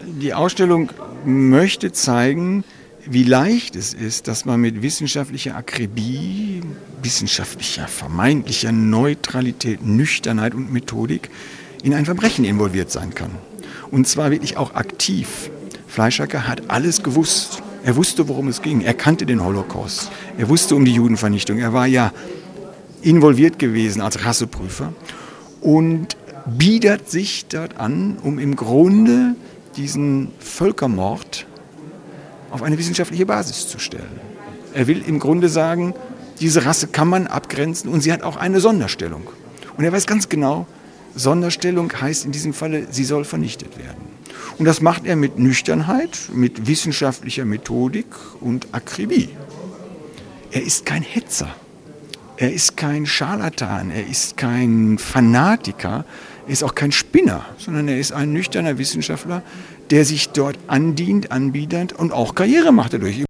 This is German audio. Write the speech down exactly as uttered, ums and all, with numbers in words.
Die Ausstellung möchte zeigen, wie leicht es ist, dass man mit wissenschaftlicher Akribie, wissenschaftlicher vermeintlicher Neutralität, Nüchternheit und Methodik in ein Verbrechen involviert sein kann. Und zwar wirklich auch aktiv. Fleischacker hat alles gewusst. Er wusste, worum es ging. Er kannte den Holocaust. Er wusste um die Judenvernichtung. Er war ja involviert gewesen als Rasseprüfer und biedert sich dort an, um im Grunde diesen Völkermord auf eine wissenschaftliche Basis zu stellen. Er will im Grunde sagen, diese Rasse kann man abgrenzen und sie hat auch eine Sonderstellung. Und er weiß ganz genau, Sonderstellung heißt in diesem Falle, sie soll vernichtet werden. Und das macht er mit Nüchternheit, mit wissenschaftlicher Methodik und Akribie. Er ist kein Hetzer, er ist kein Scharlatan, er ist kein Fanatiker, er ist auch kein Spinner, sondern er ist ein nüchterner Wissenschaftler, der sich dort andient, anbietet und auch Karriere macht dadurch.